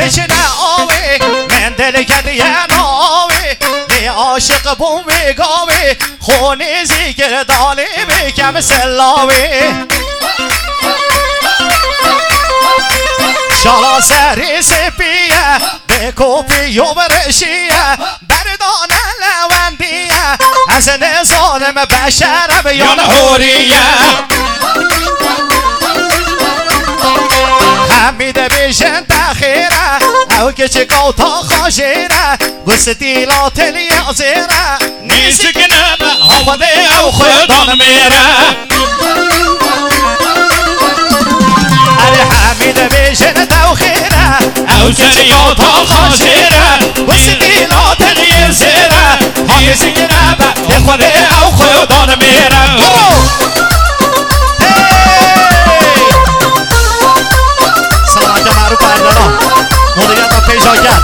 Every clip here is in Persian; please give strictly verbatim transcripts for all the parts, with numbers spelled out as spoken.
دشنه آوی من دل کدی ناوی دی عاشق بوم بگاوی خونی زیگر دالی بکم سلاوی شالا سری سپیه به کوپی و برشیه بردان لوندیه از نظام بشر بیان حوریه حمیده بیشن تخیره او که چه کوتا خاشیره بستیلا تلیا زیره نیسی که نبه حفظه او خودان میره حمیده بیشن تخیره او که چه کوتا خاشیره بستیلا تلیا زیره نیسی که نبه حفظه او خودان میره معروف اردلان مدیریت و پیشاگر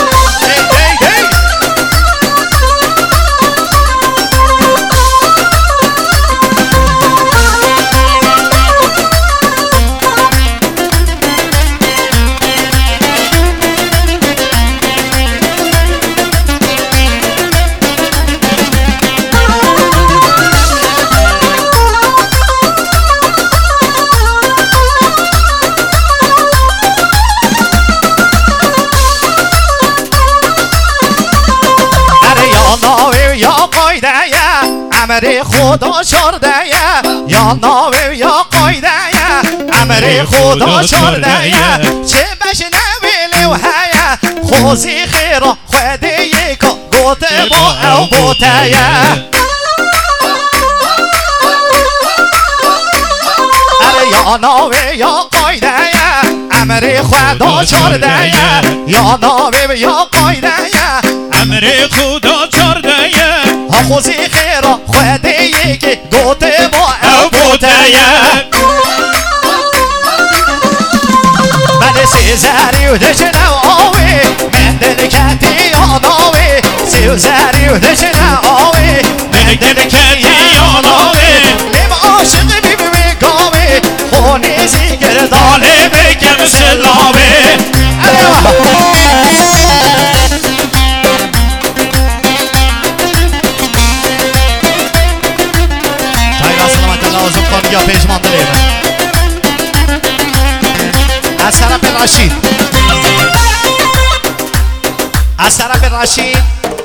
یا قایده امر خدا شرده یا ناوی یا قایده امر خدا شرده چه بشنوی لوحه خوزی خیرا خودی که گوته با او بوته یا ناوی یا قایده امر خدا شرده یا ناوی یا قایده امر خدا چرده ها خوزی خیرا خودی که گوته با او بوته من سی زری و دشنه آوی من دل کتی آناوی سی زری و دشنه آوی من دل کتی آناوی لب عاشق بی بی گاوی خونی زیگر داله بکم سلاوی یا پیشمانده لیمه از طرف رشید از طرف رشید